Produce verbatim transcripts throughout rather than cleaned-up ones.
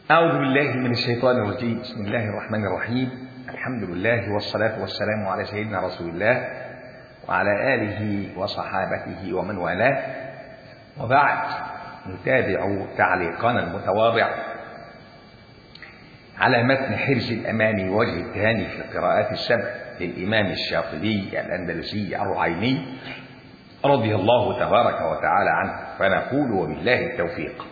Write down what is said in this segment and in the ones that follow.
أعوذ بالله من الشيطان الرجيم. بسم الله الرحمن الرحيم. الحمد لله والصلاة والسلام على سيدنا رسول الله وعلى آله وصحابته ومن والاه، وبعد نتابع تعليقنا المتواضع على متن حرز الأماني وجه التهاني في القراءات السبع للإمام الشاطبي الأندلسي الرعيني رضي الله تبارك وتعالى عنه، فنقول وبالله التوفيق.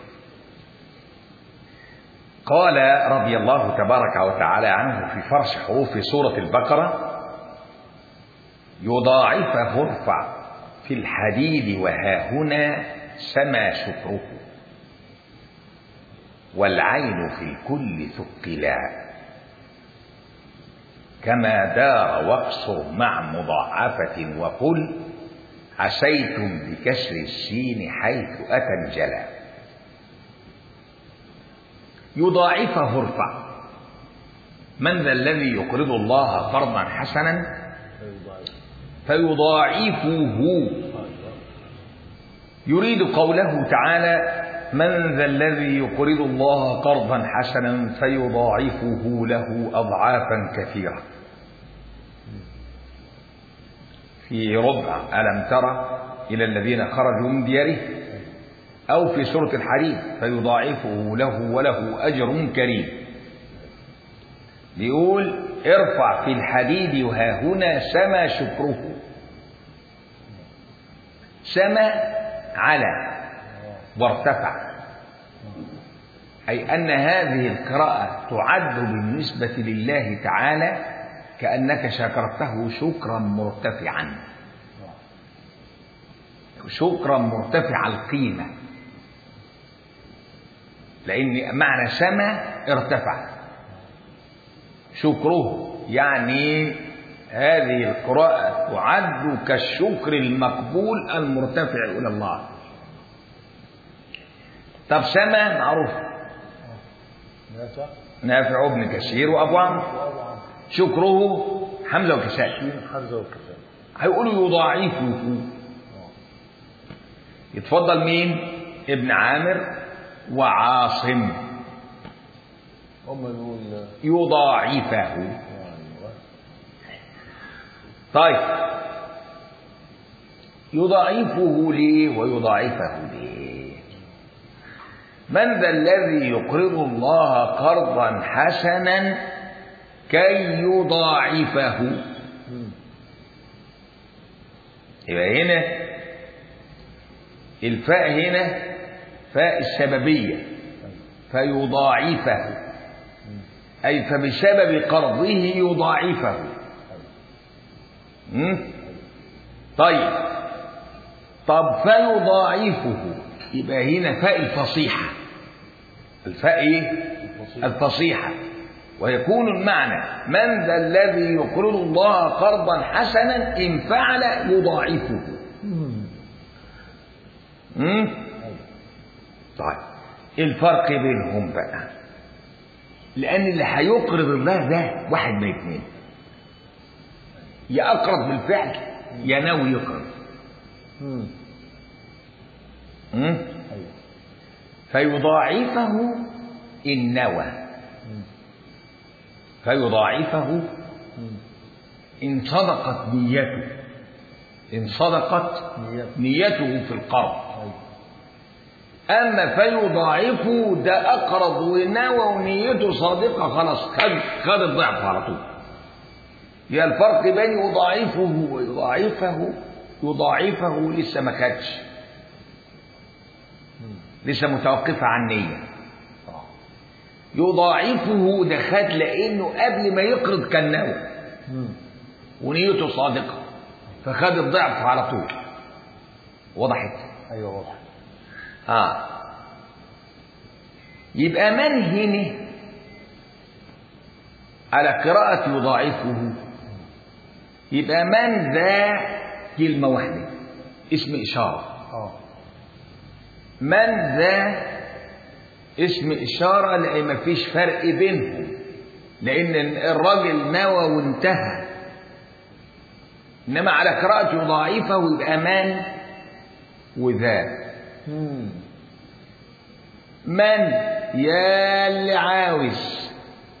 قال رضي الله تبارك وتعالى عنه في فرش حروف سورة البقرة: يضاعفه ارفع في الحديد وهاهنا سما شكره، والعين في الكل ثقلا، كما دار واقصر مع مضاعفة، وقل عسيتم بكسر السين حيث أتى الجلا. يضاعفه ارفع، من ذا الذي يقرض الله قرضا حسنا فيضاعفه، يريد قوله تعالى: من ذا الذي يقرض الله قرضا حسنا فيضاعفه له أضعافا كثيرة. في ربع ألم تر إلى الذين خرجوا من ديارهم، أو في سورة الحديد: فيضاعفه له وله أجر كريم. بيقول ارفع في الحديد وهاهنا سما شكره. سما على وارتفع، أي أن هذه القراءة تعد بالنسبة لله تعالى كأنك شكرته شكرا مرتفعا، شكرا مرتفع القيمة، لأن معنى سما ارتفع شكره، يعني هذه القراءة تعد كالشكر المقبول المرتفع إلى الله. طب سما معروف، نافع ابن كثير وأبو عمرو. شكره حمزة وكسائي، هيقولوا يضاعفه. يتفضل مين؟ ابن عامر وعاصم يضاعفه. طيب يضاعفه ليه ويضاعفه ليه؟ من ذا الذي يقرض الله قرضا حسنا كي يضاعفه. يبقى هنا الفاء هنا فاء السببية، فيضاعفه أي فبسبب قرضه يضاعفه. طيب طب فيضاعفه، يبقى هنا فاء الفصيحة، الفاء ايه؟ الفصيحة، ويكون المعنى من ذا الذي يقرض الله قرضا حسنا إن فعل يضاعفه. طيب الفرق بينهم بقى، لأن اللي هيقرض الله ده واحد من اثنين: يا أقرض بالفعل يا ناوي يقرض. فيضاعفه إن نوى، فيضاعفه إن صدقت نيته، إن صدقت نيته في القرض. أما فيضاعفه ده أقرض ونوى ونيته صادقة، خلاص خد خد الضعف على طول. يا الفرق بين يضاعفه ويضاعفه، يضاعفه لسه ما خدش، لسه متوقفة عن نية. يضاعفه ده خد لأنه قبل ما يقرض كان نوى ونيته صادقة، فخد الضعف على طول. وضحت؟ أيوة وضحت. آه. يبقى من هنا على قراءة يضاعفه، يبقى من ذا كلمة واحدة اسم إشارة. آه. من ذا اسم إشارة، لأن ما فيش فرق بينهم، لأن الراجل نوى وانتهى. إنما على قراءة يضاعفه يبقى من وذا. من يا اللي عاوز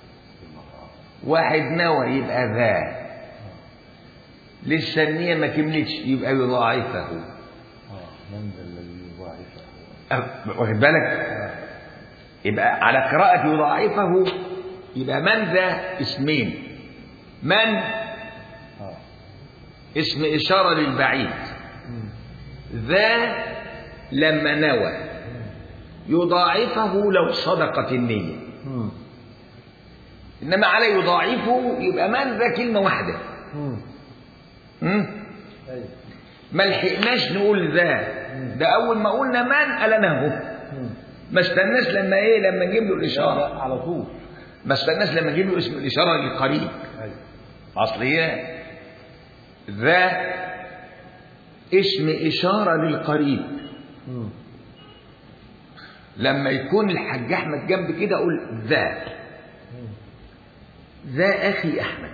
واحد نوى يبقى ذا، لسه النية ما كملتش يبقى يضاعفه. من ذا الذي يضاعفه، واخد بالك؟ يبقى على قراءة يضاعفه يبقى من ذا اسمين، من اسم إشارة للبعيد، ذا لما نوى، يضاعفه لو صدقت النية. إنما على يضاعفه يبقى من ذا كلمة واحدة. ما لحقناش نقول ذا، ده أول ما قلنا من قالنا هو، ما استناش لما إيه لما نجيب له الإشارة على طول، ما استناش لما نجيب له اسم الإشارة للقريب. أصل هي ذا اسم إشارة للقريب. لما يكون الحاج أحمد جنب كده أقول ذا، ذا أخي أحمد.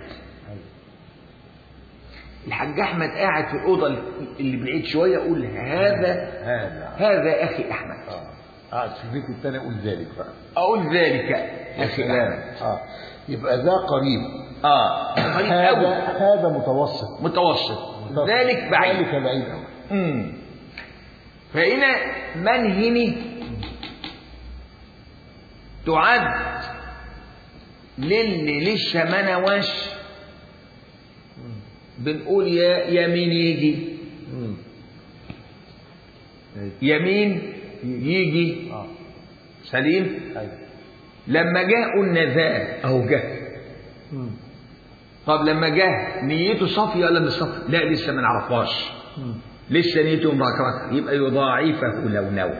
الحاج أحمد قاعد في الأوضة اللي بعيد شوية أقول هذا هذا هذا أخي أحمد. قاعد في البيت الثاني أقول ذلك بقى، أقول ذلك أخي أحمد. آه. يبقى ذا قريب، آه قريب هذا أوي، هذا متوسط متوسط، ذلك بعيد، ذلك بعيد أوي. امم فهنا من هني تعد للي لسه ما نواش، بنقول يا يمين يجي، يمين يجي سليم. لما جه قلنا ذا اهو جه. طب لما جه نيته صافيه ولا مش صافيه؟ لا لسه ما نعرفهاش، لسه نيته مبكرة، يبقى يضاعفه لو نوى.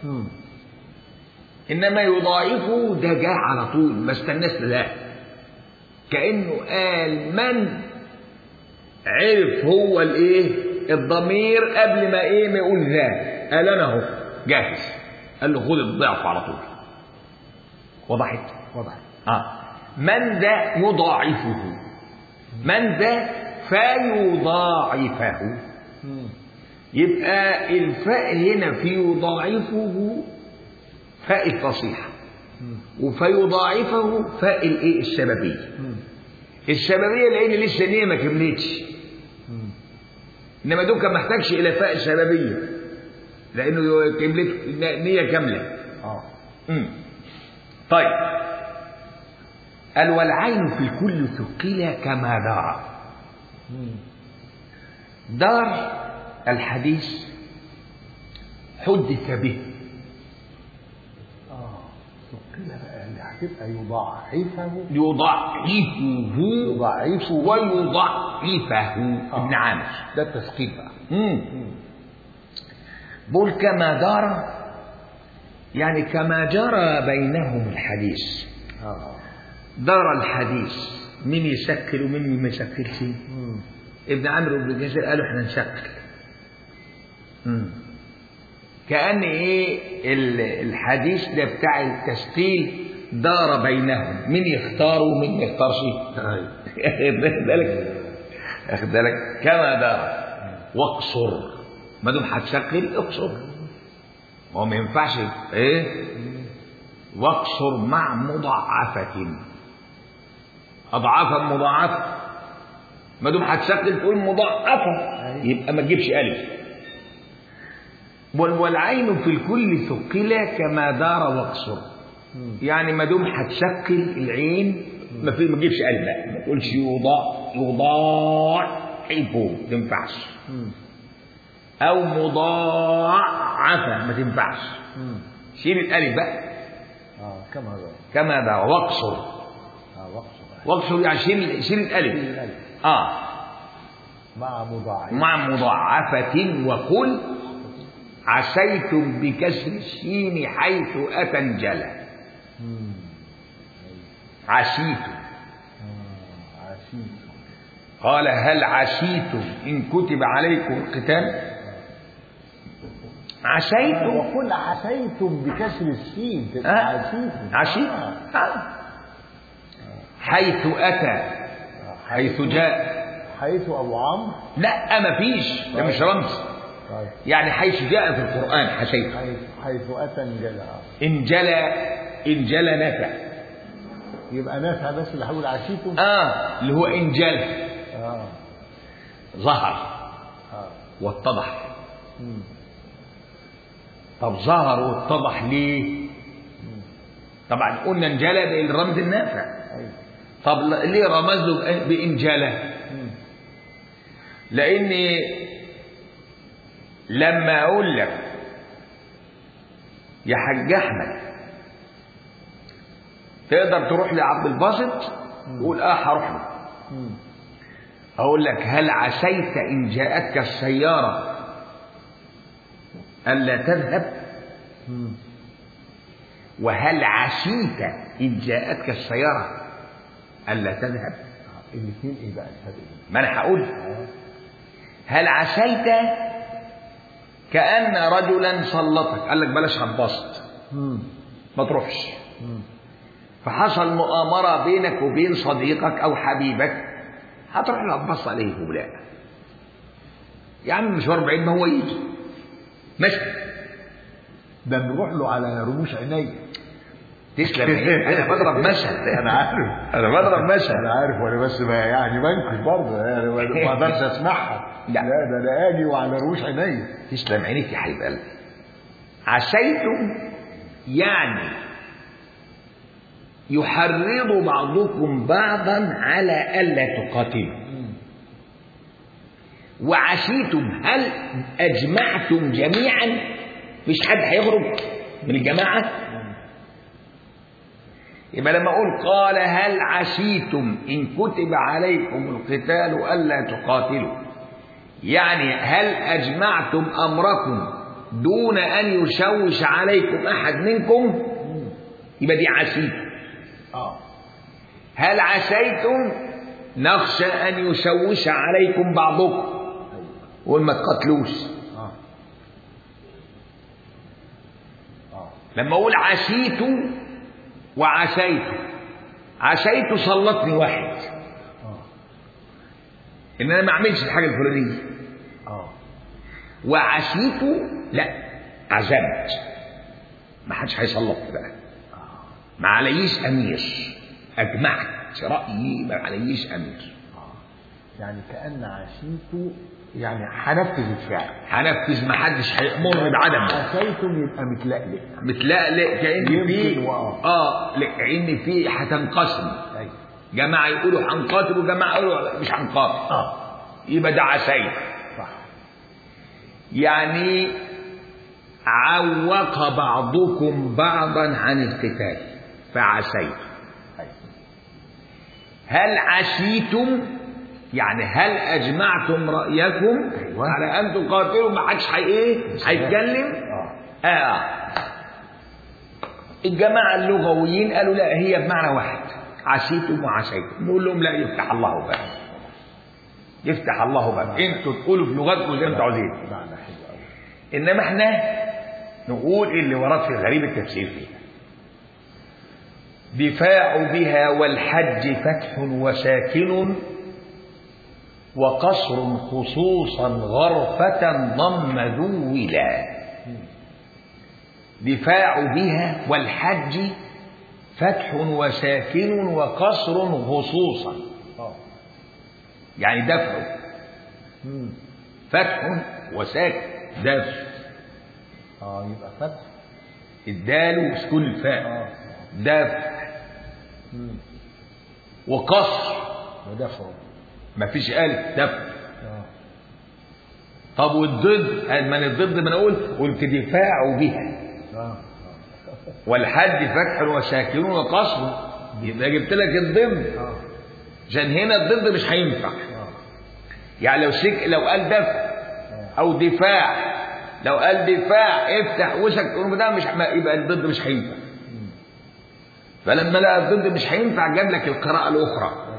انما يضاعفه ده جه على طول ما استناش، لا كانه قال من عرف هو الايه الضمير قبل ما ايه ما يقول ذا، قال انا اهو جاهز، قال له خد الضعف على طول. وضحت؟ وضحت. اه من ذا يضاعفه، من ذا فيضاعفه. يبقى الفاء هنا في يضاعفه فاء الفصيحة، وفيضاعفه فاء الايه السببية. السببية لأن لسه نية ما كملتش، إنما دوكا ما محتاجش إلى فاء السببية لأنه كملت نية كاملة. اه طيب قال والعين في كل ثقيلة كما دار. دار الحديث حدث به. اه ثقيلة بقى اللي هتبقى يضاعفه، يضاعفه يضاعفه ويضاعفه ابن عامر، ده التثقيل بقى. بقول كما دار يعني كما جرى بينهم الحديث. اه دار الحديث، مين يسكل ومين ما يسكلش؟ ابن عمرو بن جزر قالوا احنا نسكل. كأن ايه الحديث ده بتاع التسكيل دار بينهم، مين يختار ومين ما يختارش. اخد بالك اخد بالك كما دار. واقصر، ما دام هتسكل اقصر، هو ما ينفعش ايه. واقصر مع مضاعفة، أضعافا مضاعفة، ما دام هتسكل تقول مضاعفة يبقى ما تجيبش ألف. والعين في الكل ثقلة كما دار واقصر، يعني ما دام هتسكل العين ما في ما تجيبش ألف بقى، ما تقولش يضاع يضاعفه ما تنفعش، أو مضاعفة ما تنفعش، شيل الألف بقى. اه كما دار كما دار واقصر. اه واقصر واقصر يعني شيل شيل الألف. اه مع مضاعفة مع مضاعفة. وقل عسيتم بكسر الشين حيث أتى انجلى. عسيتم. عسيتم. قال هل عسيتم إن كتب عليكم القتال. عسيتم. وقل عسيتم بكسر الشين تبقى آه. عسيتم. عسيتم. آه. آه. حيث أتى، حيث جاء. حيث أبو عمرو. لا ما فيش، ده مش رمز. طيب. يعني حيث جاء في القرآن حسيت، حيث حيث أتى انجلى. انجلى انجلى نفع. يبقى نفع بس اللي هقول عشيته. اه اللي هو انجلى. اه ظهر اه واتضح. مم. طب ظهر واتضح ليه؟ طبعا قلنا انجلى بالرمز النافع. أيوة. طب ليه رمزه بانجلى؟ مم. لان لما اقول لك يا حاج احمد تقدر تروح لعبد الباسط، تقول اه هروح له. مم. اقول لك هل عسيت ان جاءتك السياره الا تذهب؟ مم. وهل عشيت ان جاءتك السياره الا تذهب؟ الاثنين ايه بقى الفرق؟ ما انا هقول هل عسيت كأن رجلا سلطك قال لك بلاش هتبسط ما تروحش، فحصل مؤامرة بينك وبين صديقك أو حبيبك، هتروح له هتبص عليه ولا يا عم مشوار بعيد ما هو يجي ماشي، ده نروح له على رموش عيني. تسلم انا بضرب مثل انا عارف انا بضرب مثل انا عارف وانا بس يعني بنكش برضه يعني ما اقدرش اسمعها. لا. لا ده انا اجي وعلى رموش عيني. تسلم عينيك يا حبيب قلبي. عسيتم يعني يحرض بعضكم بعضا على الا تقاتلوا. وعشيتم هل اجمعتم جميعا؟ مش حد هيخرج من الجماعه. يبقى لما اقول قال هل عشيتم ان كتب عليكم القتال الا تقاتلوا، يعني هل اجمعتم امركم دون ان يشوش عليكم احد منكم؟ يبقى دي عشيتم. اه هل عسيتم نخشى ان يشوش عليكم بعضكم وما تقتلوش. اه اه لما اقول عشيت وعسيت، عسيت سلطني واحد اه ان انا ما اعملش الحاجه الفلانيه. اه وعشيت لا عزمت ما حدش هيسلطني بقى، ما عليش امير، اجمعت رايي ما عليش امير. يعني كأن عشيت يعني هنفذ الفعل، هنفذ ما حدش هيأمرني بعدم. عشيتم يبقى متلقلق متلقلق كأن في يمكن وآه. اه لان في هتنقسم، ايوه جماعه يقولوا هنقاتل وجماعه يقولوا مش هنقاتل. اه يبقى ده عسيت. صح. يعني عوق بعضكم بعضا عن القتال فعسيت. ايوه هل عشيتم يعني هل اجمعتم رايكم أيوة. على ان تقاتلوا ما حدش هي ايه هيتكلم. اه اه الجماعه اللغويين قالوا لا هي بمعنى واحد عشيتم وعشيتم، نقول لهم لا يفتح الله بقى يفتح الله بقى انتوا تقولوا في لغتكم زي ما انتوا عاوزين، معنى حلو قوي. انما احنا نقول اللي ورد في غريب التفسير فيها. دفاع بها والحج فتح وساكن وقصر خصوصا غرفة ضم ذولا. دفاع بها والحج فتح وساكن وقصر خصوصا، اه يعني دفع امم فتح وساكن دفع. اه يبقى فتح الدال وسكون الفاء اه دفع امم وقصر ودفع مفيش ألف دفع. اه طب والضد من الضد ما انا قلت قلت دفاع بها اه والحج فتح وساكن وقصر، يبقى جبت لك الضد اه عشان هنا الضد مش هينفع. اه يعني لو سك لو قال دفع او دفاع، لو قال دفاع افتح وشك تقول ده مش يبقى الضد مش هينفع. فلما لقى الضد مش هينفع جاب لك القراءة الأخرى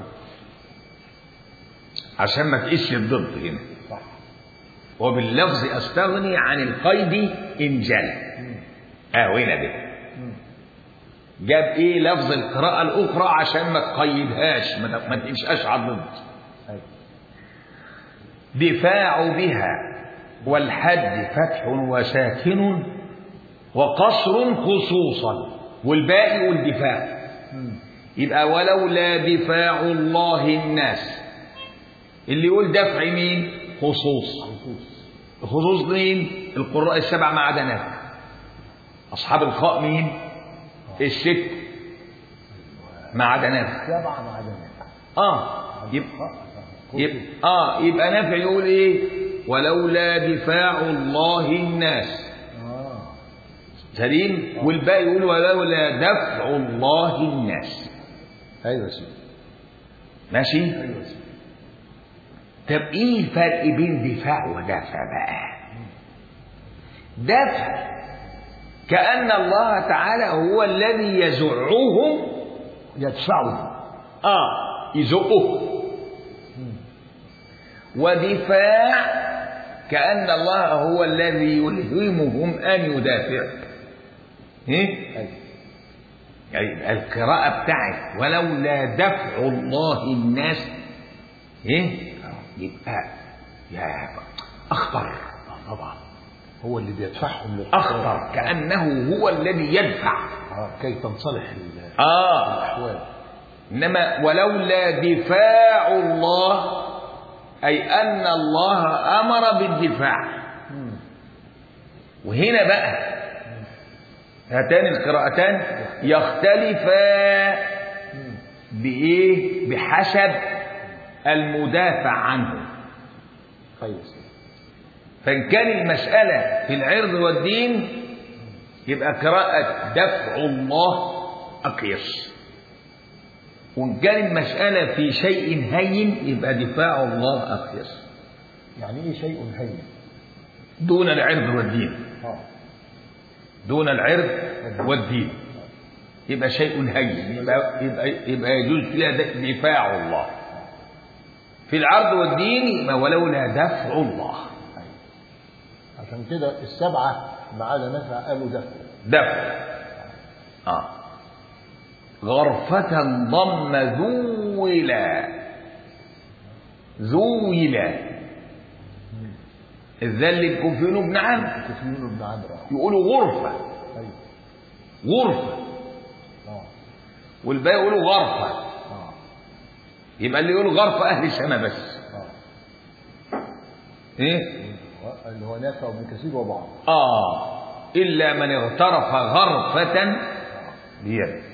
عشان ما تقيسش الضد هنا. صح. وباللفظ استغني عن القيد إن جل. اه هنا ده جاب ايه لفظ القراءة الأخرى عشان ما تقيدهاش ما تمشيش على الضد. ايوه دفاع بها والحج فتح وساكن وقصر خصوصا، والباقي والدفاع. يبقى ولولا دفاع الله الناس، اللي يقول دفع مين؟ خصوص. خصوص مين؟ القراء السبع ما عدا نافع. أصحاب الخاء مين؟ الست ما عدا نافع. سبعة ما عدا نافع. اه يبقى يبقى اه يبقى نافع يقول ايه؟ ولولا دفاع الله الناس. اه سليم. والباقي يقول ولولا دفع الله الناس. ايوه سيدي. ماشي؟ ايوه سيدي. طب ايه الفرق بين دفاع ودفع بقى؟ دفع كأن الله تعالى هو الذي يزعهم، يدفعه. اه يزقه. ودفاع كأن الله هو الذي يلهمهم أن يدافعوا. إيه؟ أيوة. يعني القراءة بتاعت ولولا دفع الله الناس، إيه؟ يبقى يا أخطر. آه طبعا هو اللي بيدفعهم أخطر، كأنه هو الذي يدفع. آه كي تنصلح آه الأحوال. إنما ولولا دفاع الله أي أن الله أمر بالدفاع. وهنا بقى هاتان القراءتان يختلفا بإيه؟ بحسب المدافع عنه. فإن كان المسألة في العرض والدين يبقى قراءة دفع الله أقيس، وإن كان المسألة في شيء هين يبقى دفاع الله أقيس. يعني إيه شيء هين؟ دون العرض والدين. آه. دون العرض والدين يبقى شيء هين، يبقى, يبقى, يبقى يجوز فيها دفاع الله. في العرض والدين يبقى ولولا دفع الله. عشان كده السبعة ما عدا نافع قالوا دفع. دفع. آه. غرفة ضم ذولا. ذولا الذل الكوفيون بن عمرو. الكوفيون بن عمرو يقولوا غرفة. أيوة. غرفة. آه. والباقي يقولوا غرفة. آه. يبقى اللي يقولوا غرفة أهل السماء بس. آه. إيه؟ اللي هو نافع وابن كثير وبعض. آه إلا من اغترف غرفة بيد.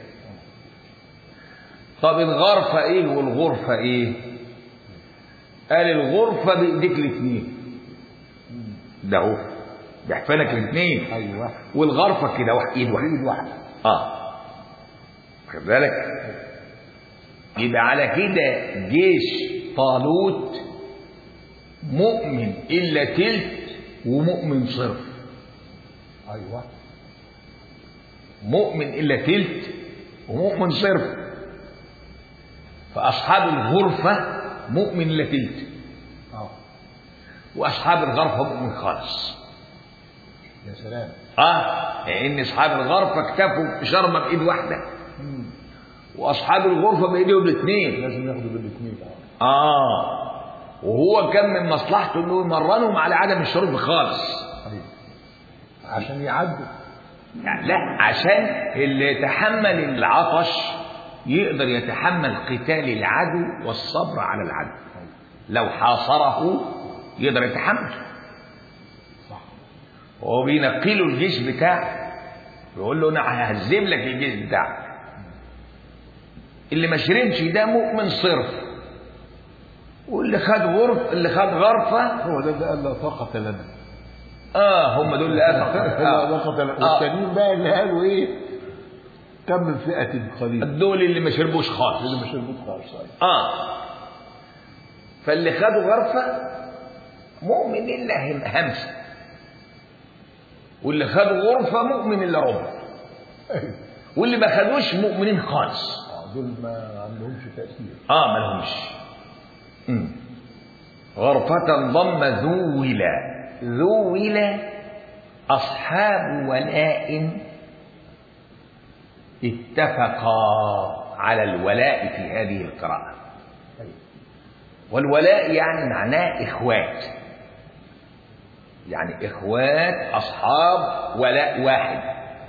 طب الغرفة إيه والغرفة إيه؟ قال الغرفة بإيديك الاثنين. ده هو بيحفلك الاثنين. أيوه. والغرفة كده واحد إيد واحد. إيد واحدة. آه خد بالك؟ يبقى على كده جيش طالوت مؤمن إلا تلت ومؤمن صرف. أيوه. مؤمن إلا تلت ومؤمن صرف. فأصحاب الغرفة مؤمن إلا تلت. آه. وأصحاب الغرفة مؤمن خالص. يا سلام. آه لأن أصحاب الغرفة اكتفوا بشربة بإيد واحدة. مم. وأصحاب الغرفة بإيديهم الاثنين. لازم ياخدوا بالاثنين. آه وهو كان من مصلحته إنه يمرنهم على عدم الشرب خالص. أيوه. عشان يعدوا. يعني لا، عشان اللي يتحمل العطش يقدر يتحمل قتال العدو والصبر على العدو. لو حاصره يقدر يتحمل. صح. وهو بينقله الجيش بتاعه يقول له انا ههزم لك الجيش بتاعك. اللي ما شربش ده مؤمن صرف، واللي خد غرف اللي خد غرفه هو ده اللي قال لا طاقة لنا. اه هم دول اللي قالوا لا طاقة لنا. والتانيين بقى اللي قالوا ايه؟ كم من فئة قليلة. دول اللي ما شربوش خالص. اللي ما شربوش خالص. اه فاللي خدوا غرفه مؤمن الا همسه، واللي خدوا غرفه مؤمن الا ربع، واللي ما خدوش مؤمنين خالص. دول ما عندهمش تأثير. اه ما لهمش. غرفة ضم ذولا. ذولا أصحاب ولاء اتفقا على الولاء في هذه القراءة. والولاء يعني معناه إخوات، يعني إخوات أصحاب ولاء واحد.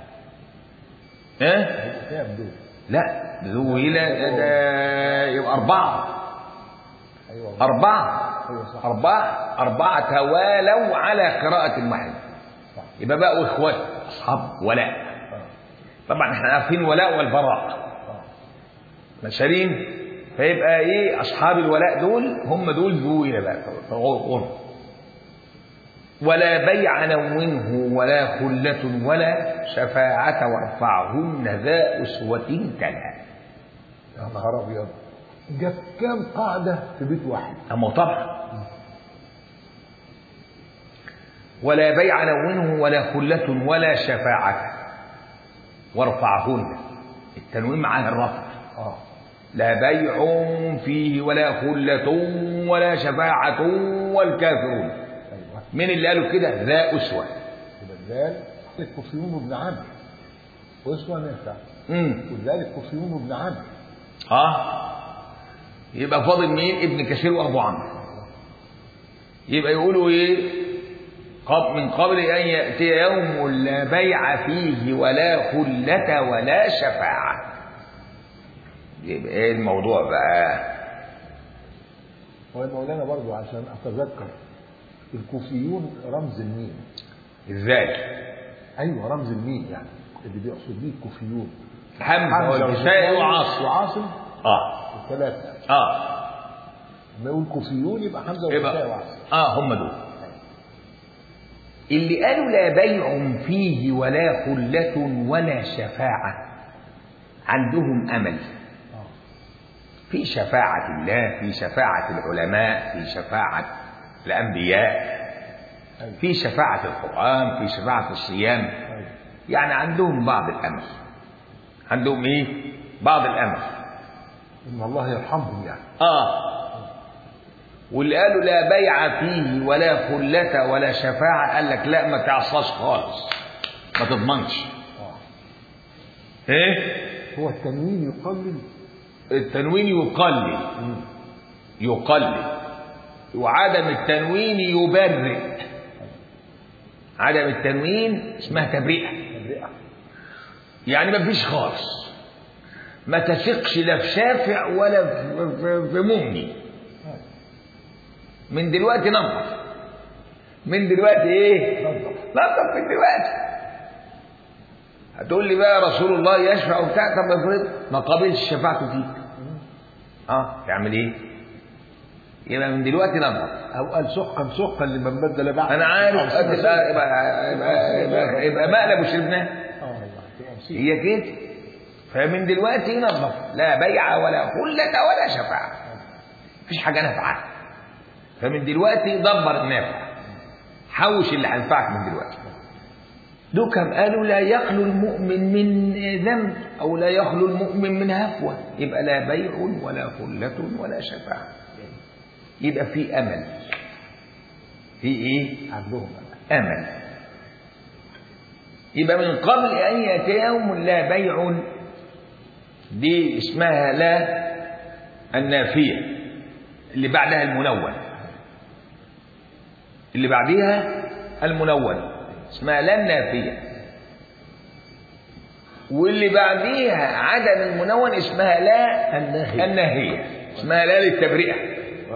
ها؟ كام دول؟ لا ذوي لا ده يبقى أربعة. أيوة. أربعة. أيوة صح. أربعة أربعة توالوا على قراءة واحدة. يبقى بقوا إخوات أصحاب ولاء. طبعا احنا عارفين ولاء والبراء مشارين، فيبقى ايه أصحاب الولاء دول هم دول ذوي بقى غرب. ولا بيع نونه ولا خلة ولا شفاعة وارفعهن ذا أسوة كلا. يا نهار أبيض، جاب كام قاعدة في بيت واحد؟ أما طبعا ولا بيع نونه ولا خلة ولا شفاعة وارفعهن، التنوين معاه الرفع. آه. لا بيع فيه ولا خلة ولا شفاعة والكافرون. أيوة. من اللي قالوا كده؟ ذا أسوة. وذلك الكوفيون بن عمرو وأسوة نافع. امم وذلك الكوفيون بن عمرو. اه يبقى فاضل مين؟ ابن كثير وابو عمرو. يبقى يقولوا ايه؟ من قبل ان ياتي يوم لا بيع فيه ولا خلة ولا شفاعة. يبقى ايه الموضوع بقى؟ هو مولانا برضو عشان اتذكر، الكوفيون رمز الميم. ازاي؟ ايوه رمز الميم، يعني اللي بيقصد بيه الكوفيون حمزه والكسائي وعاصم. وعاصم اه الثلاثه. اه لما يقول كوفيون يبقى حمزه والكسائي وعاصم. اه هم دول اللي قالوا لا بيع فيه ولا خلة ولا شفاعة. عندهم أمل في شفاعة الله، في شفاعة العلماء، في شفاعة الأنبياء، في شفاعة القرآن، في شفاعة الصيام. يعني عندهم بعض الأمل. عندهم إيه؟ بعض الأمل إن الله يرحمهم يعني. آه واللي قالوا لا بيع فيه ولا خلة ولا شفاعة قال لك لا ما تعصاش خالص، ما تضمنش. آه. إيه؟ هو التنوين يقلل. التنوين يقلل يقلل وعدم التنوين يبرئ. عدم التنوين اسمها تبرئة. يعني ما فيش خالص، ما تثقش لا في شافع ولا في ممني. من دلوقتي ننظف، من دلوقتي ايه؟ ننظف من دلوقتي. هتقول لي بقى رسول الله يشفع وبتاع، طب افرض ما قابلش شفاعته فيك، اه تعمل ايه؟ يبقى من دلوقتي ننظف. او قال سحقا سحقا لمن بدل بعد. انا عارف يبقى يبقى يبقى, يبقى مقلب وشربناه. هي كده. فمن دلوقتي ننظف، لا بيع ولا خلة ولا شفاعة، مفيش حاجة نافعة. فمن دلوقتي دبر النافع، حوش اللي هينفعك من دلوقتي. دول كم قالوا لا يخلو المؤمن من ذنب او لا يخلو المؤمن من هفوة. يبقى لا بيع ولا خلة ولا شفاعة، يبقى في امل. في ايه؟ عندهم امل. يبقى من قبل ان ياتي يوم لا بيع، دي اسمها لا النافية، اللي بعدها المنون. اللي بعديها المنون اسمها لا النافية، واللي بعديها عدم المنون اسمها لا الناهية. الناهية اسمها لا للتبرئة.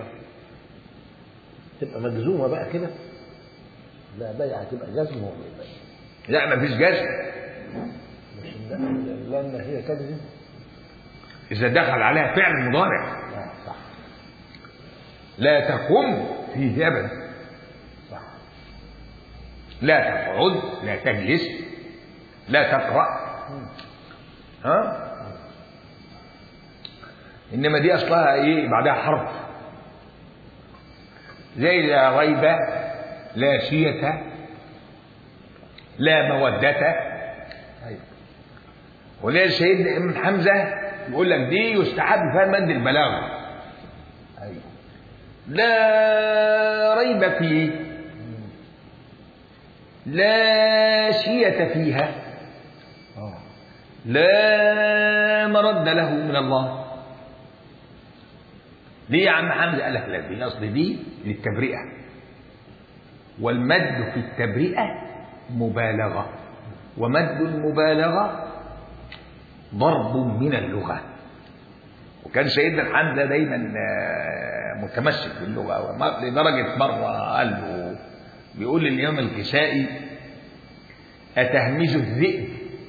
تبقى مجزومة بقى كده. لا بيع هتبقى جزمة. لا مفيش جزم. مش لا الناهية تجزم إذا دخل عليها فعل مضارع. لا صح. لا تقم فيه أبدا. صح. لا تقعد، لا تجلس، لا تقرأ. ها؟ إنما دي أصلها إيه؟ بعدها حرف. زي لا ريب، لا شية، لا مودة. أيوة. ولذلك سيدنا ابن حمزة يقول لك دي يستحب فيها مد البلاغة. أيوة. لا ريب فيه، لا شية فيها، لا مرد له من الله. ليه يا عم حمزة؟ قال لك لا دي أصل دي للتبرئة. والمد في التبرئة مبالغة، ومد المبالغة ضرب من اللغة. وكان سيدنا الحمزة دايما متمسك باللغة، لدرجة مرة قال له بيقول للإمام الكسائي: أتهمز الذئب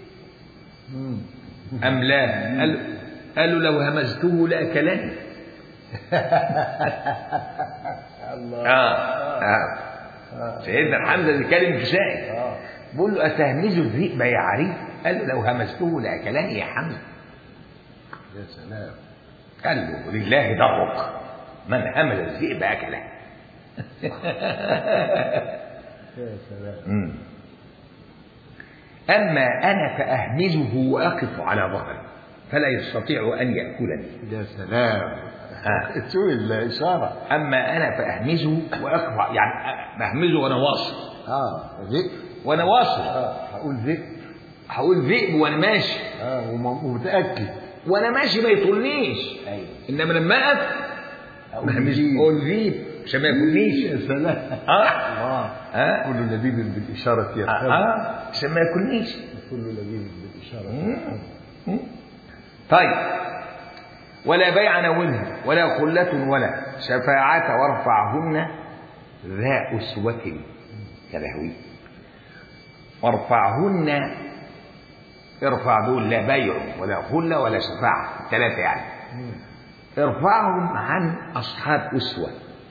أم لا؟ قال, قال له: لو همزته لأكلني. الله. آه. آه. سيدنا الحمزة بيكلم الكسائي بيقول له: أتهمز الذئب يا عريف؟ قال له: لو همزته لأكلني يا حمزة. يا سلام. قال له: لله درك، من همز الذئب أكله. يا سلام. أما أنا فأهمزه وأقف على ظهري فلا يستطيع أن يأكلني. يا سلام. شو الإشارة؟ أما أنا فأهمزه وأقف، يعني أهمزه وأنا واصل. آه ذئب. وأنا واصل. آه هقول ذئب. هقول ذئب وأنا ماشي. آه ومتأكد. وأنا ماشي ما يطولنيش. أيوة. إنما لما أقف أقول ذئب عشان ما ياكلنيش. يا سلام. اه الله. اه كل لبيب بالإشارة يفهم. اه عشان ما ياكلنيش. كل لبيب بالإشارة يفهم. طيب. ولا بيع نولها ولا خلة ولا شفاعة وارفعهن ذا أسوة. يا لهوي. وارفعهن، ارفع دول لا بيع ولا خلة ولا شفاعة، ثلاثة يعني. ارفعهم عن أصحاب أسوة،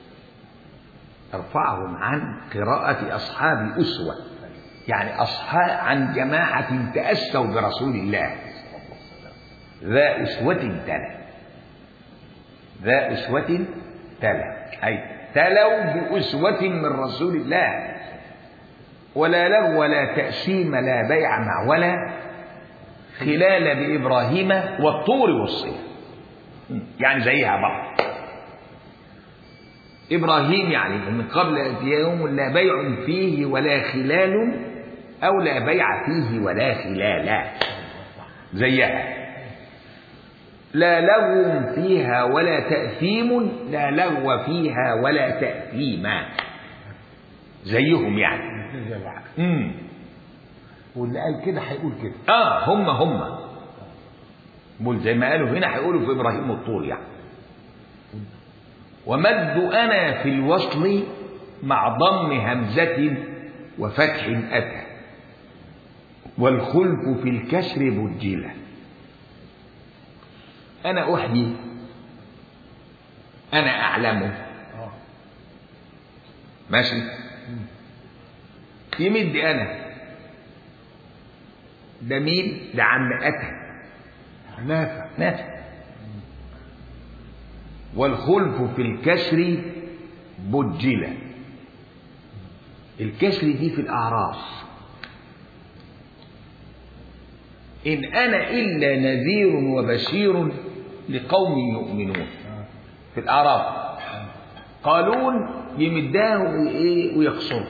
ارفعهم عن قراءة أصحاب أسوة، يعني أصحاب عن جماعة تأسوا برسول الله. ذا أسوة تلا، ذا أسوة تلا، أي تلوا بأسوة من رسول الله. ولا لغو ولا تأسيم لا بيع مع ولا خلال بإبراهيم والطور والصين، يعني زيها بعض. إبراهيم يعني من قبل يوم لا بيع فيه ولا خلال، أو لا بيع فيه ولا خلال، زيها. لا لغو فيها ولا تأثيم، لا لغو فيها ولا تأثيم، زيهم يعني. امم واللي قال كده هيقول كده. اه هم هم بقول زي ما قالوا هنا هيقولوا في إبراهيم والطور يعني. ومد أنا في الوصل مع ضم همزة وفتح أتى، والخلف في الكسر بجلة. أنا أحيي، أنا أعلمه، ماشي. يمد أنا ده مين؟ ده عم أتى نافع. نافع. والخلف في الكسر بجلة. الكسر دي في الأعراف. إن أنا إلا نذير وبشير لقوم يؤمنون. في الأعراف قالون يمدها ويقصر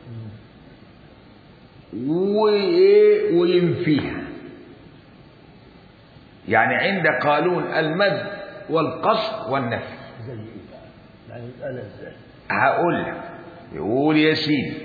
وينفيها، يعني عند قالون المد والقصر والنفي. زي ايه يعني؟ يتقال ازاي؟ هقول لك. يقول يا سيدي: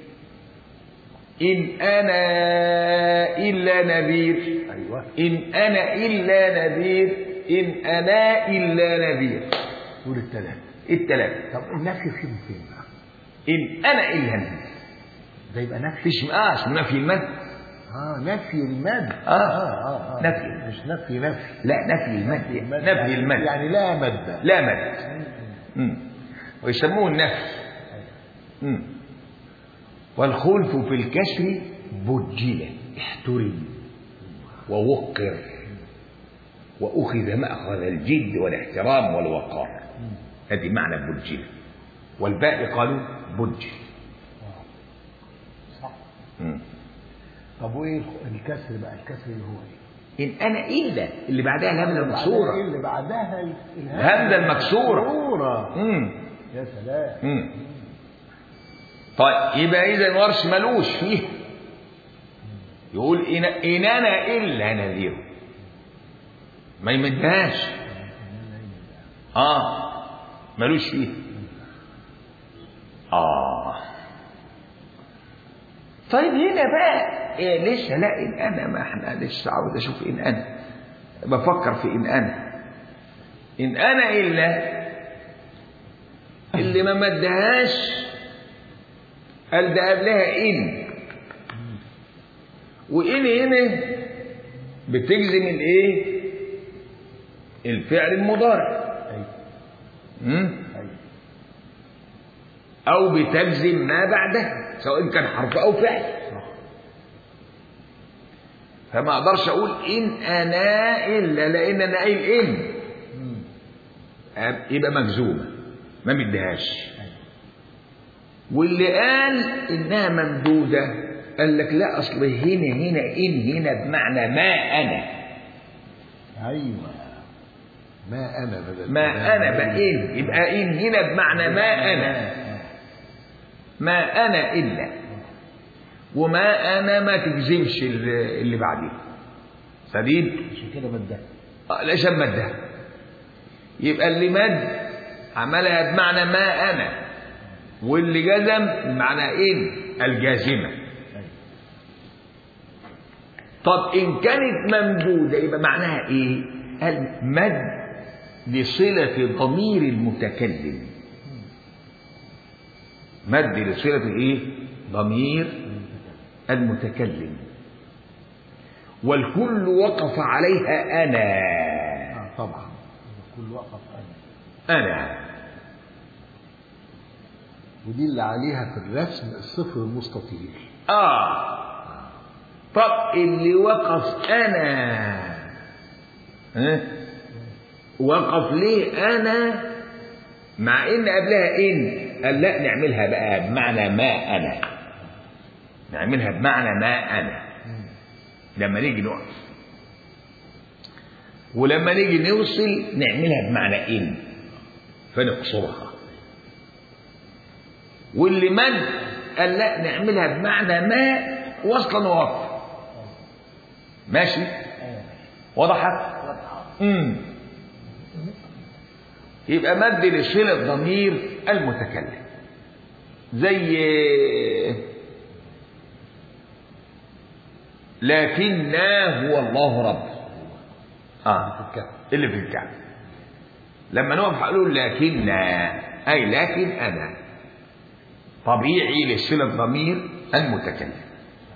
إن أنا إلا نذير. ايوه. إن أنا إلا نذير، إن أنا إلا نذير. قول الثلاثة. الثلاثة. طب النفي فين فين بقى؟ إن أنا إلا نذير. ده يبقى نفي. فيش آه اسمه نفي المد. اه نفي المد. آه. آه. آه. نفي. مش نفي نفي. لا نفي المد. نفي المد يعني لا مد. لا مد. امم ويسموه النفي. امم والخلف في الكسر بجلة، احترم ووقر وأخذ مأخذ الجد والاحترام والوقار. هذه معنى بجلة. والباقي قالوا بجل. صح. مم. طب وايه الكسر بقى؟ الكسر اللي هو ايه؟ إن أنا إلا اللي بعدها الهمزة المكسورة. اللي بعدها الهمزة المكسورة. امم يا سلام. امم طيب يبقى إذا ورش ملوش فيه. يقول إن, إن أنا إلا نذير، ما يمدهاش. آه ملوش فيه. آه طيب هنا بقى إيه لسه لا إن أنا، ما احنا لسه عاوز أشوف إن أنا، بفكر في إن أنا إن أنا إلا اللي ما مدهاش قال ده قبلها إن، وإن هنا بتجزم الإيه؟ الفعل المضارع أو بتجزم ما بعدها سواء كان حرف أو فعل. فما أقدرش أقول إن أنا إلا، لأن أنا قايل إن يبقى مجزومة ما مديهاش. واللي قال إنها ممدودة قال لك لا، أصل هنا هنا إن هنا بمعنى ما أنا. أيوة ما أنا بدل ما أنا بقى إن، يبقى إن هنا بمعنى ما أنا، ما أنا إلا، وما أنا ما تجزمش اللي بعديه سديد. عشان كده مدها. آه ليش مدها؟ يبقى اللي مد عملها بمعنى ما أنا، واللي جزم بمعنى إن الجازمة. طب إن كانت ممدودة يبقى معناها إيه؟ قال مد لصلة ضمير المتكلم، مد لصلة إيه؟ ضمير المتكلم، والكل وقف عليها أنا. آه طبعا الكل وقف أنا أنا، ودي اللي عليها في الرسم الصفر المستطيل. آه طب اللي وقف أنا ها؟ وقف ليه أنا مع إن قبلها إن؟ قال لا نعملها بقى بمعنى ما أنا، نعملها بمعنى ما أنا لما نيجي نقف، ولما نيجي نوصل نعملها بمعنى إن فنقصرها. واللي مد قال لا نعملها بمعنى ما وصلا ووقفا. ماشي وضحت؟ امم يبقى مد لصلة ضمير المتكلم زي لكننا هو الله رب. اه اللي في الكعب لما نقف هقول لكننا اي لكن انا، طبيعي لصلة ضمير المتكلم.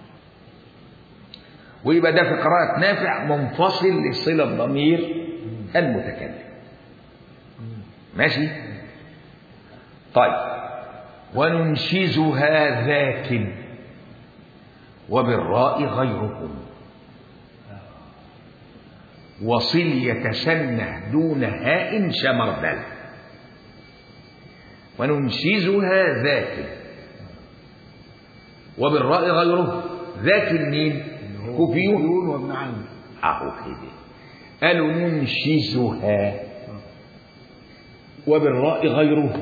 ويبقى ده في قراءة نافع منفصل لصلة ضمير المتكلم. ماشي طيب. وننشزها ذاك وبالراء غيركم وصل يتسنه دون هاء شمردل. وننشزها ذاك وبالراء غيره. ذاك مين؟ كوفيون وابن عامر. اهو كده قالوا ننشزها وبالراء غيره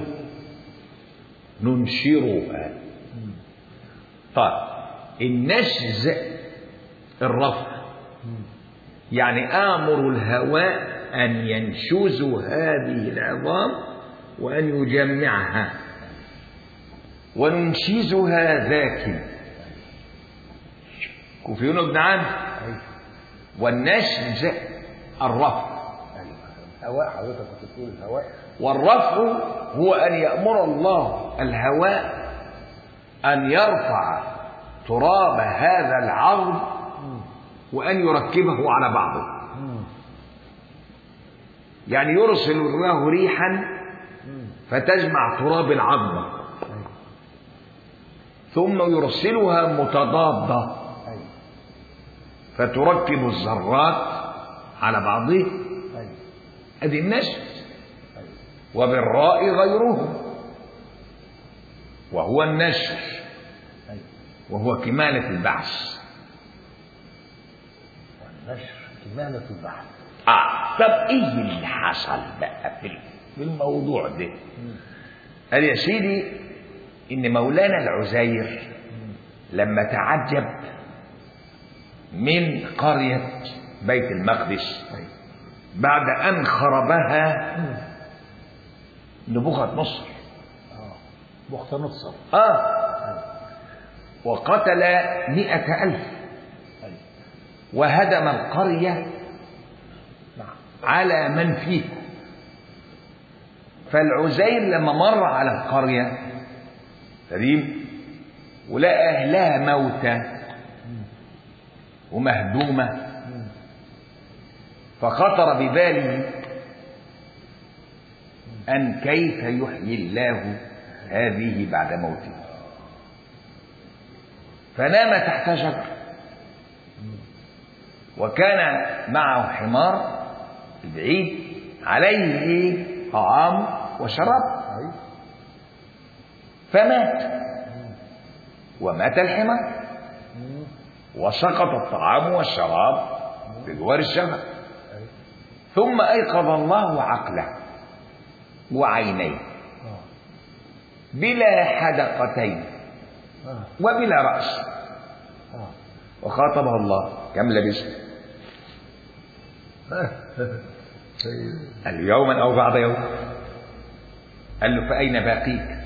ننشرها. طيب النشز الرفع، يعني آمر الهواء أن ينشز هذه العظام وأن يجمعها. وننشزها ذاك كوفيون ابن عامر. والنشز الرفع، الهواء حضرتك كنت بتقول الهواء. والرفع هو أن يأمر الله الهواء أن يرفع تراب هذا العظم وأن يركبه على بعضه. يعني يرسل الله ريحا فتجمع تراب العظم ثم يرسلها متضادة فتركب الذرات على بعضها. هذه النشز. وبالراء غيره وهو النشر وهو كمالة البعث. والنشر كمالة البحث. آه طب إيه اللي حصل بقى في الموضوع ده؟ قال يا سيدي إن مولانا العزير لما تعجب من قرية بيت المقدس بعد أن خربها نبوخذ نصر. بخت نصر. آه وقتل مئة ألف وهدم القرية على من فيه. فالعزير لما مر على القرية سليم ولقى أهلها موتى ومهدومة، فخطر بباله أن كيف يحيي الله هذه بعد موته، فنام تحت شجر، وكان معه حمار بعيد عليه طعام وشراب، فمات ومات الحمار وسقط الطعام والشراب بجوار الشجر. ثم أيقظ الله عقله وعينيه بلا حدقتين وبلا رأس، وخاطبه الله: كم لبثت؟ قال له: يوما أو بعض يوم. قال له: فأين باقيك؟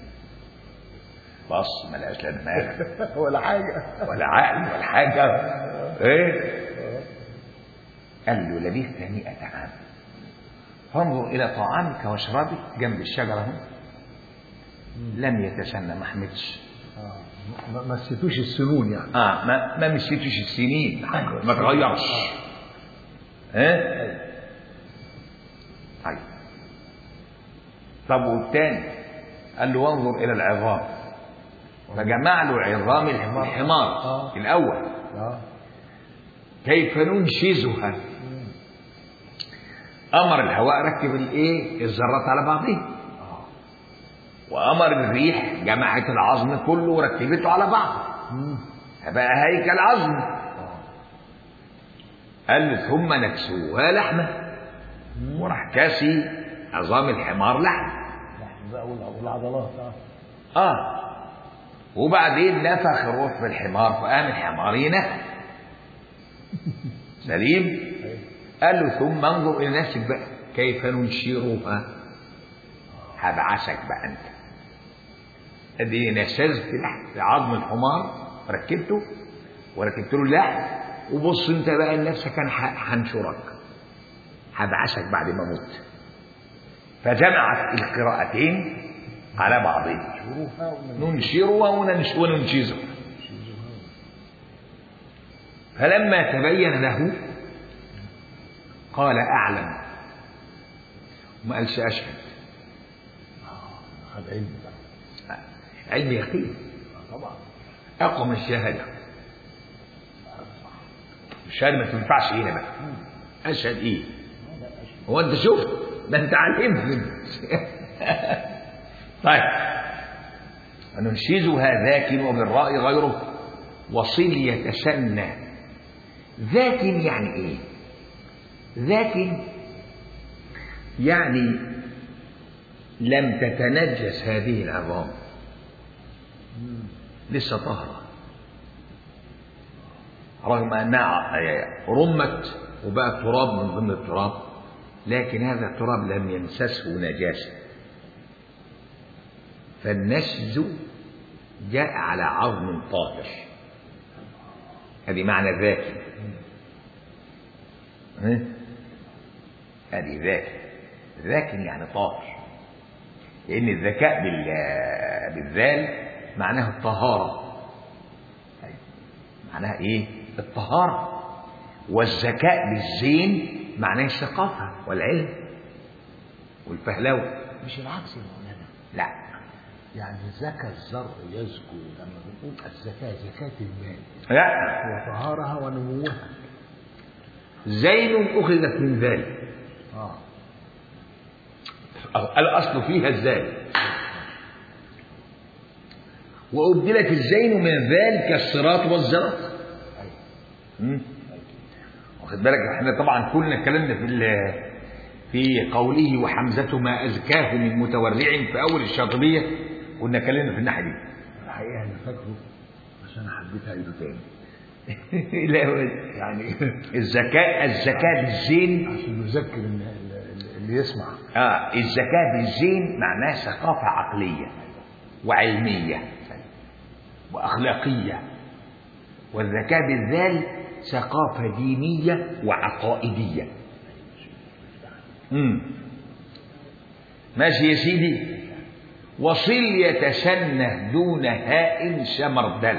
بص ما لقاش لا دماغ ولا حاجة ولا عقل ولا حاجة. ايه؟ قال له: لبثت مئة عام، فانظر إلى طعامك وشرابك جنب الشجرة، لم يتسنى، ما حمدش، ما مسيتوش السنون يعني. اه ما ما مسيتوش السنين، ما تغيرش. ها؟ طيب. طب والتاني قال له: وانظر إلى العظام، فجمع له عظام الحمار الأول كيف ننشزها. أمر الهواء ركب الإيه الذرات على بعضها، وأمر الريح جمعت العظم كله وركبته على بعض، فبقى هيكل عظم. قال له: ثم نكسوها لحمة، وراح كاسي عظام الحمار لحم والعضلات. اه اه وبعدين نفخ الروح في الحمار فقام الحمار ينهى سليم. قال له: ثم انظر الى نفسك بقى كيف ننشرها، هبعثك بقى انت. ادي نسزت في عظم الحمار ركبته وركبت له اللحم، وبص انت بقى لنفسك انا هنشرك، هبعثك بعد ما اموت. فجمعت القراءتين على بعضهم: ننشرها وننشزها. فلما تبين له قال: أعلم، وما قالش أشهد. هذا علم، علم يقين طبعا، أقوى من الشهادة. الشهادة ما تنفعش هنا بقى. أشهد إيه؟ هو أنت شفت؟ ده أنت علمت. طيب. وننشزها ذاك وبالراء غيره وصل يتسنى. ذاك يعني إيه؟ ذاك يعني لم تتنجس هذه العظام، لسه طاهرة، رغم أنها رمت وبقى تراب من ضمن التراب، لكن هذا التراب لم يمسسه نجاسة. فالنشز جاء على عظم طاهر، هذه معنى ذاك. هذه ذاك، ذاك يعني طاهر، لأن الذكاء بالذال معناه الطهارة. معناها إيه؟ الطهارة. والذكاء بالزين معناه الثقافة والعلم والفهلوة. مش العكس يا مولانا؟ لا، يعني زكى الزرع يزكو، لما بنقول الزكاة زكاة المال لا، وطهارها ونموها. زين أخذت من ذال. آه. الأصل فيها الزال، وأبدلت الزين من ذال كالصراط والزلط. أيوة. واخد بالك؟ احنا طبعا كلنا اتكلمنا في في قوله وحمزة ما أزكاه من متورع في أول الشاطبية، كنا اتكلمنا في الناحية دي. الحقيقة أنا فاكره عشان حبيت أعيده تاني. لا يعني الزكاة الزكاة بالزين عشان نذكر اللي يسمع. اه الزكاة بالزين معناها ثقافة عقلية وعلمية. وأخلاقية، والذكاء بالذال ثقافة دينية وعقائدية. امم ماشي يا سيدي. وصل يتسنه دون هاء شمردل.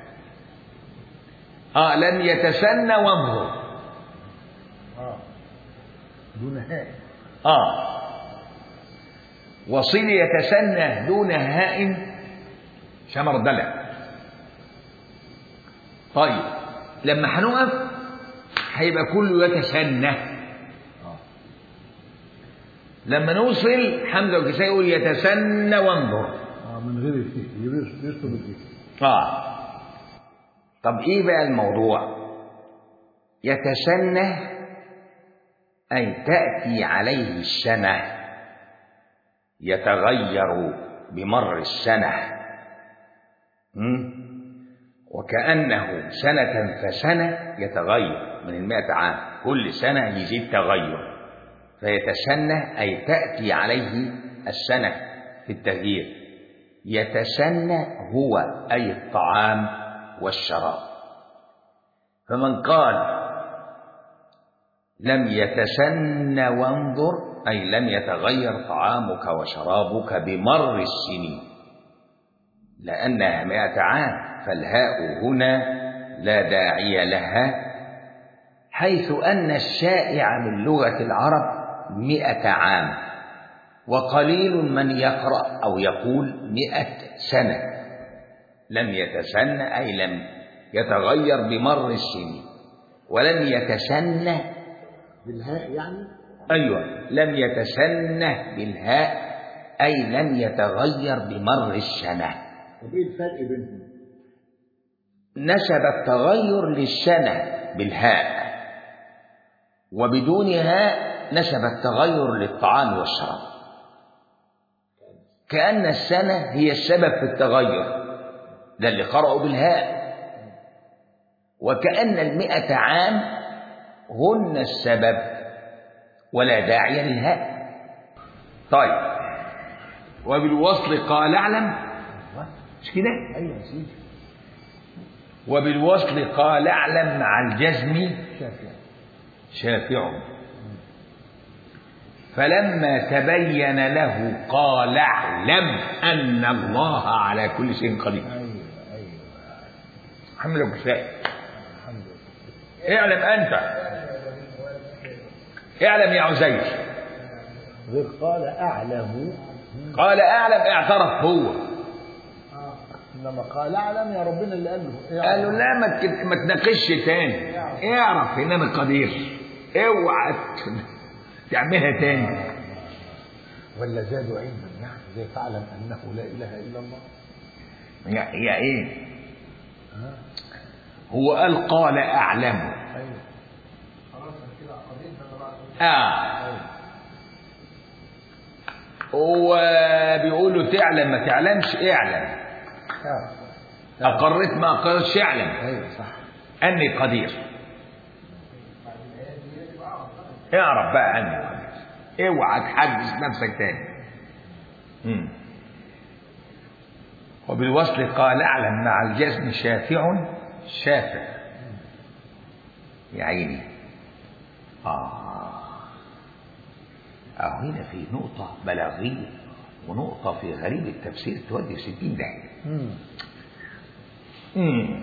اه لم يتسنى وانظر. اه دون هاء. اه وصل يتسنه دون هاء شمردل. طيب لما هنقف هيبقى كله يتسنى. لما نوصل حمزة والكسائي يقول يتسنى وانظر. اه من غير الفيه يشطب الفيه. اه طب ايه بقى الموضوع؟ يتسنى أي تأتي عليه السنة، يتغير بمر السنة، وكأنه سنة فسنة يتغير من المائة عام، كل سنة يزيد تغير. فيتسنى أي تأتي عليه السنة في التغيير. يتسنى هو أي الطعام والشراب. فمن قال لم يتسنى وانظر أي لم يتغير طعامك وشرابك بمر السنين، لأنها مائة عام، فالهاء هنا لا داعي لها، حيث أن الشائع من لغة العرب مئة عام، وقليل من يقرأ أو يقول مئة سنة. لم يتسنى أي لم يتغير بمر السنين، ولم يتسنى بالهاء يعني. أيوة لم يتسنى بالهاء أي لم يتغير بمر السنة. طب إيه الفرق بينهم؟ نسب التغير للسنة بالهاء، وبدونها نسب التغير للطعام والشراب، كأن السنة هي السبب في التغير، ده اللي قرأوا بالهاء، وكأن المئة عام هن السبب ولا داعي للهاء. طيب وبالوصل قال اعلم، مش كده؟ ايوه سيدي. وبالوصل قال اعلم مع الجزم شافع شافع. فلما تبين له قال اعلم أن الله على كل شيء قدير. ايوه ايوه محمد الكسائي الحمد لله. اعلم أنت، اعلم يا عزيز. غير قال اعلم. قال اعلم اعترف هو، انما قال اعلم يا ربنا اللي قال له. قال له لا ما ما تناقشش تاني، اعرف انما قدير، اوعى تعملها تاني. ولا زادوا علما يعني زي فاعلم انه لا اله الا الله. يا يا ايه؟ هو قال قال اعلم. ايوه خلاص كده قضيت. اه هو بيقول له تعلم ما تعلمش اعلم. اقريت ما اقرتش اعلم. ايوه صح. اني قدير، اعرف بقى اني قدير، اوعى تحدث نفسك تاني. امم وبالوصل قال اعلم مع الجزم شافع شافع. يا عيني. اه أو هنا في نقطة بلاغية ونقطة في غريب التفسير تودي ستين داهية. امم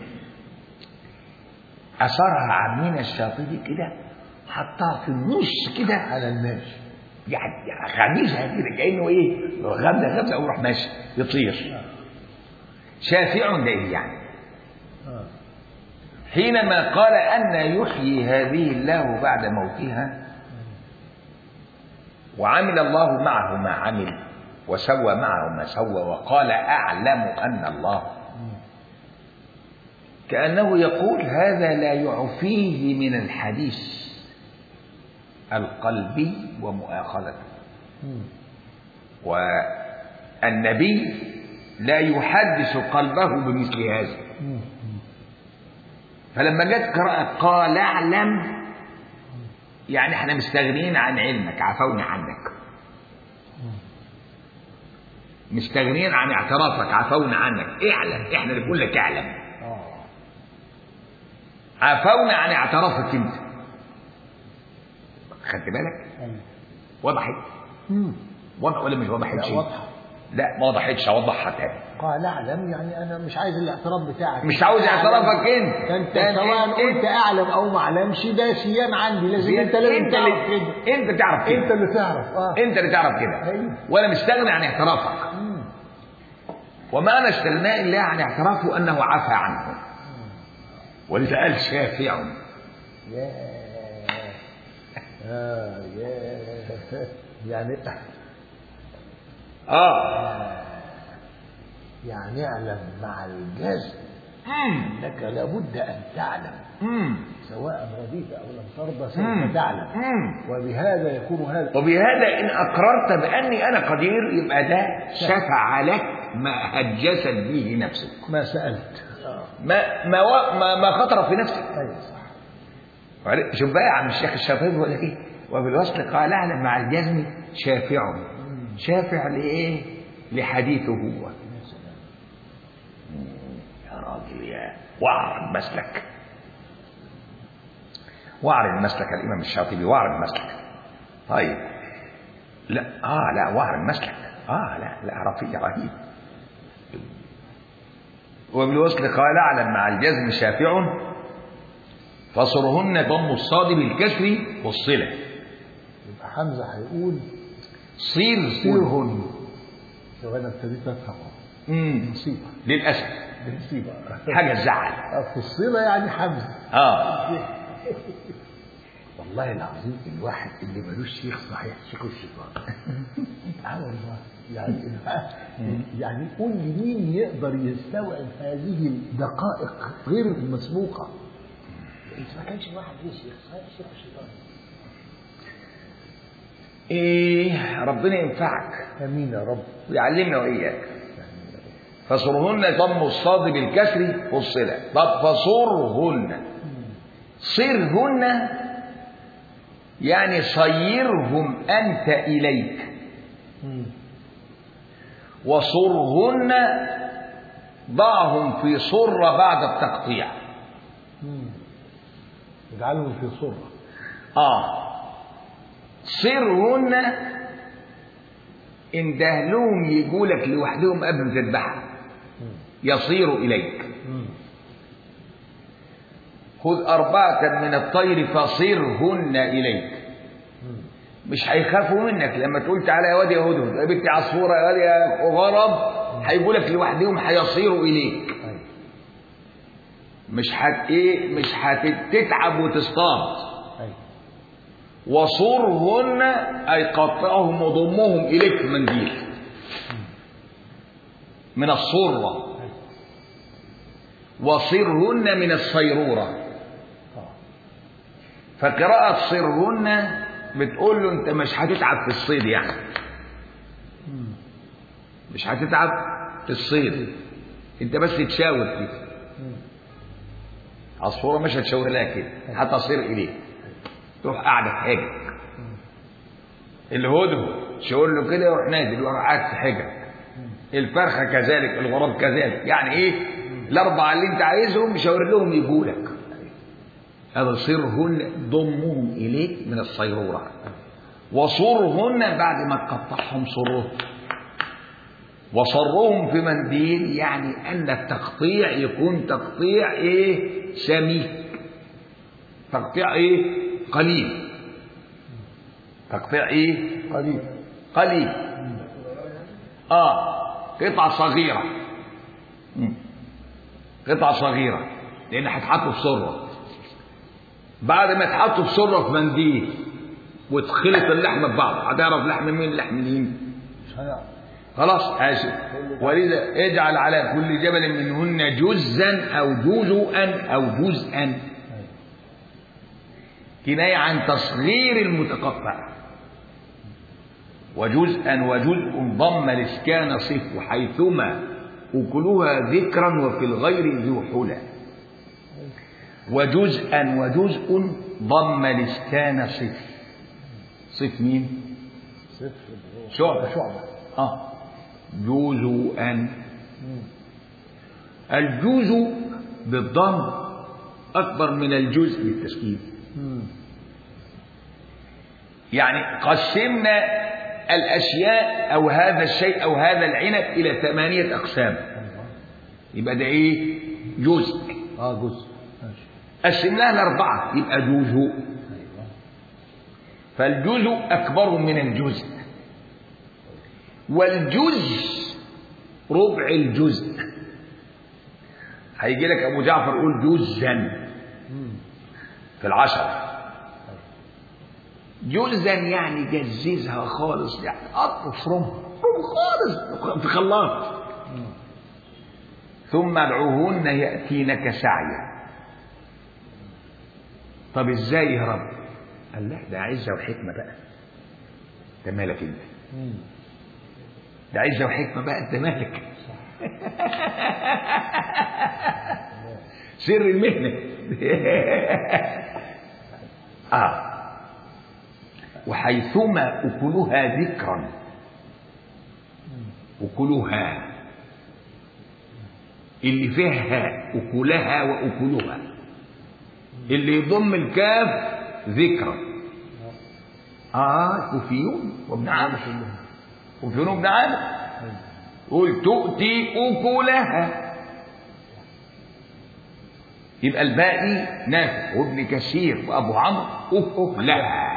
أثرها عاملين الشاطبي كده، حطها في النص كده على الماشي، يعني خميسها كده كأنه إيه غمزة غمزة ويروح ماشي يطير. شافع ده إيه يعني؟ حينما قال أن يحيي هذه الله بعد موتها، وعمل الله معه ما عمل وسوى معه ما سوى، وقال أعلم أن الله، كأنه يقول هذا لا يعفيه من الحديث القلبي ومؤاخذته، والنبي لا يحدث قلبه بمثل هذا. فلما جت قراءة قال اعلم يعني احنا مستغنيين عن علمك، عفونا عنك. مستغنيين عن اعترافك، عفونا عنك، اعلم، احنا اللي بنقول لك اعلم. عفونا عن اعترافك انت. خدت بالك؟ وضحت؟ وضح ولا مش وضحت؟ لا واضحه. لا ما وضحتش، اوضحها تاني. قال اعلم يعني انا مش عايز الاعتراف بتاعك، مش عاوز اعترافك انت. انت سواء قلت اعلم او ما اعلمش ده سيان عندي، لازم انت لازم تعرف كده. انت تعرف كده، انت اللي تعرف. اه انت اللي تعرف كده. أيوه. ولا مستغني عن اعترافك. مم. ومعنى استغناء الله عن اعترافه انه عفى عنه. ولذا قال شافع. يا اه يا يعني اه يعني اعلم مع الجزم انك لابد ان تعلم. مم. سواء رضيت او لم ترضى سوف تعلم. مم. وبهذا يكون هذا. وبهذا ان اقررت باني انا قدير يبقى ده شفع لك ما هجست به نفسك، ما سالت، ما ما ما, ما خطر في نفسك. ايوه صح. شوف بقى يا عم الشيخ الشافعي بيقول لك ايه؟ وبالوصل قال اعلم مع الجزم شافع. شافع لايه؟ لحديثه هو. يا راجل يا واعرض مسلك، واعرض مسلك الامام الشاطبي، واعرض مسلك. طيب لا اه لا واعرض مسلك، اه لا لا رفيع رهيب. وبالوصل قال اعلم مع الجزم شافع فصرهن ضم الصاد بالكسر والصله. يبقى حمزه هيقول صير صيرهن. شوف انا ابتديت افهم. امم مصيبه للاسف، مصيبه حاجه تزعل. في الصله يعني حمزه. اه والله العظيم الواحد اللي ملوش شيخ صحيح شيخ الشيطان. اه والله يعني يعني قول لي مين يقدر يستوعب هذه الدقائق غير المسبوقه؟ انت ما كانش واحد ليه شيخ صحيح شيخ الشيطان. ايه ربنا ينفعك. امين يا رب ويعلمنا واياك. فصرهن ضم الصاد بالكسر والصله. طب فصرهن، صرهن يعني صيرهم انت اليك. وصرهن ضعهم في صره بعد التقطيع. اجعلهم في صره. اه صرهن ان دهلهم يجولك لوحدهم قبل ما تذبحها يصير اليك. خذ أربعة من الطير فصرهن إليك. مش هيخافوا منك لما تقول تعالى يا واد يا هدهد، يا بنتي عصفورة، يا واد يا غرب، هيقول لك لوحدهم هيصيروا إليك. مش هت إيه مش هتتعب وتصطاد. وصرهن أي قطعهم وضمهم إليك في منديل من الصرة. وصرهن من الصيرورة. فقراءة صرهن بتقول له انت مش هتتعب في الصيد، يعني مش هتتعب في الصيد، انت بس تشاور كده. عصفورة مش هتشاور لها كده، هتصير اليه تروح قاعدة في حجرك. الهدهد شاور له كده يروح نازل يروح قاعد في حجرك. الفرخة كذلك، الغراب كذلك. يعني ايه؟ الأربعة اللي انت عايزهم شاور لهم يجولك. هذا صرهن ضمهم إليك من الصيرورة. وصرهن بعد ما تقطعهم صره. وصرهم في منديل يعني أن التقطيع يكون تقطيع إيه؟ سميك. تقطيع إيه؟ قليل. تقطيع إيه؟ قليل. قليل. آه قطعة صغيرة. قطعة صغيرة لأن هتحطوا في سرة. بعد ما تحطوا في سرة في منديل وتخلط اللحمة ببعض هتعرف لحم مين لحم مين؟ مش هيعرف. خلاص آسف. ولذا اجعل على كل جبل منهن جزءا أو جزءا أو جزءا، كناية عن تصغير المتقطع. وجزءا وجزء ضم الإسكان صف حيثما أكلها ذكرا وفي الغير ذو حلى. وجزءا وجزء ضم الإسكان صف. صف مين؟ صف شعبة. شعبة. آه جزءا. الجزء بالضم أكبر من الجزء بالتسكين. يعني قسمنا الأشياء أو هذا الشيء أو هذا العنب إلى ثمانية أقسام، يبقى ده إيه؟ جزء. اه جزء. قسمناها لأربعة يبقى جزء. فالجزء أكبر من الجزء، والجزء ربع الجزء. هيجي لك أبو جعفر يقول جزا في العشرة. جزا يعني جززها خالص، يعني أطفرمها خالص في خلاط. ثم ادعوهن يأتينك سعيا. طب ازاي يا رب؟ قال لا ده عزة وحكمة بقى، انت مالك انت؟ ده عزة وحكمة بقى، انت مالك؟ سر المهنة. اه وحيثما أكلها ذكرا، أكلها اللي فيها أكلها وأكلها، اللي يضم الكاف ذكرا. اه كوفيون وابن عامر، كوفيون وابن عامر قل تؤتي أكلها، يبقى الباقي نافع وابن كثير وأبو عمرو أكلها.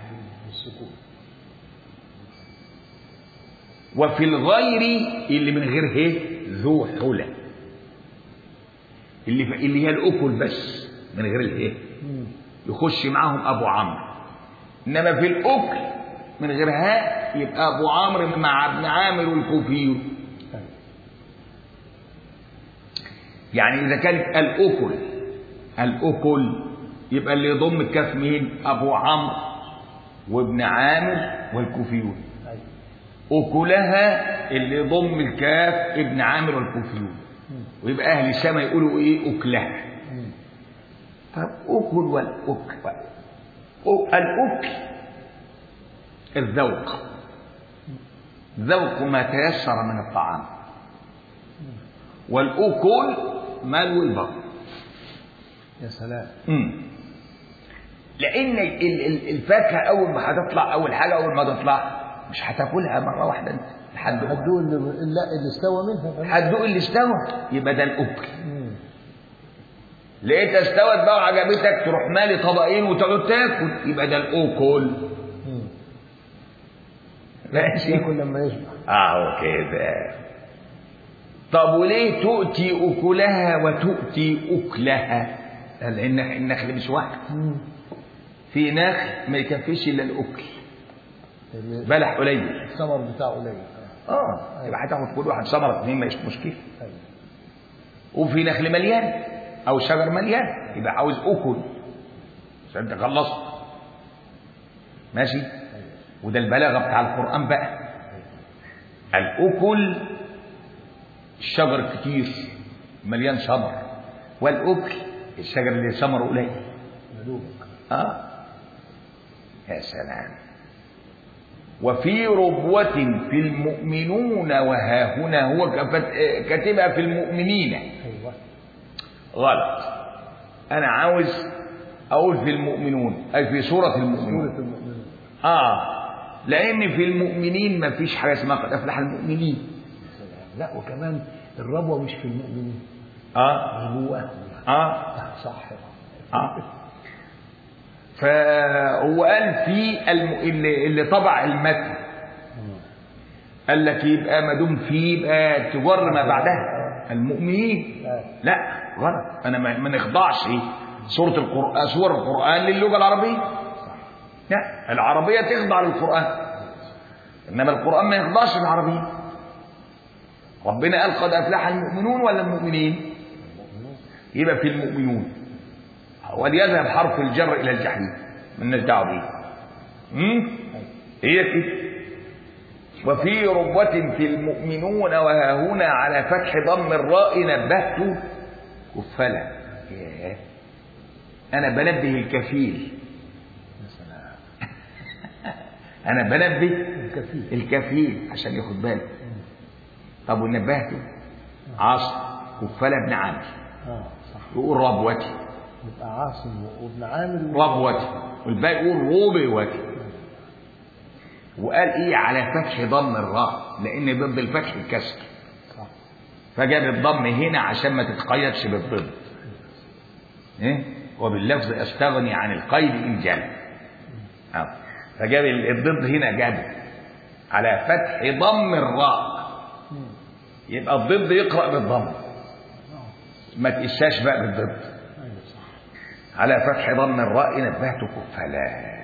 وفي الغير اللي من غير ايه؟ ذو حلة، اللي اللي هي الأكل بس من غير الايه؟ يخش معاهم أبو عمرو. إنما في الأكل من غير هاء يبقى أبو عمرو مع ابن عامر والكوفيون. يعني إذا كانت الأكل الأكل يبقى اللي يضم الكاف مين؟ أبو عمرو وابن عامر والكوفيون. أكلها اللي يضم الكاف ابن عامر والكوفيون. ويبقى أهل السماء يقولوا إيه؟ أكلها. طب أكل والأكل، الأكل الذوق، ذوق ما تيسر من الطعام، والأكل ملو البطن. يا سلام. امم لأن الفاكهة أول ما هتطلع، أول حاجة أول ما تطلع مش هتاكلها مرة واحدة أنت، هتدوق اللي لا اللي استوى منها، هتدوق اللي استوى، يبقى ده الأكل. لقيتها استوت بقى وعجبتك تروح مالي طبقين وتقعد تاكل، يبقى ده الأكل. ماشي، ياكل لما يشبع. اه كده. طب وليه تؤتي أكلها وتؤتي أكلها؟ لأن النخل مش واحد، في نخل ما يكفيش إلا الأكل، بلح قليل، الثمر بتاعه قليل. اه يبقى هتاخد كل واحد ثمرة اثنين مش مشكلة. وفي نخل مليان أو شجر مليان يبقى عاوز أكل عشان تخلص. ماشي. وده البلاغة بتاع القرآن بقى. الأكل الشجر كتير مليان ثمر، والأكل الشجر اللي ثمره قليل. اه يا سلام. وفي ربوة في المؤمنون، وها هنا هو كاتبها في المؤمنين. غلط، أنا عاوز أقول في المؤمنون، أي في سورة المؤمنون. آه لأن في المؤمنين ما فيش حاجة اسمها قد أفلح المؤمنين. لا وكمان الربوة مش في المؤمنين. آه ربوة. آه صح. آه فهو قال في الم... اللي, اللي طبع المتن قال لك يبقى ما دام في يبقى تجر ما بعدها المؤمنين. لا غلط، أنا ما نخضعش سورة القرآن سور القرآن للغة العربية. لا العربية تخضع للقرآن، إنما القرآن ما يخضعش للعربية. ربنا قال قد أفلح المؤمنون ولا المؤمنين؟ يبقى في المؤمنون، وليذهب حرف الجر إلى الجحيم من دعوة به. هي كده. وفي ربوة في المؤمنون، وها هنا على فتح ضم الراء نبهت كفلا. أنا بنبه الكفيل، أنا بنبه الكفيل عشان ياخد باله. طب ونبهته عاصم كفالة ابن عامر اه صح. يقول ربوتي، يبقى عاصم وابن عامر ربوتي، والباقي يقول ربوتي. وقال ايه على فتح ضم الراء لان ضد الفتح الكسر، صح. فجاب الضم هنا عشان ما تتقيدش بالضد. ايه وباللفظ استغني عن القيد ان جل. اه فجاب الضد هنا، جاب على فتح ضم الراء، يبقى الضد يقرأ بالضم، ما تقشاش بقى بالضد. على فتح ضم الراء نبهت كفلا.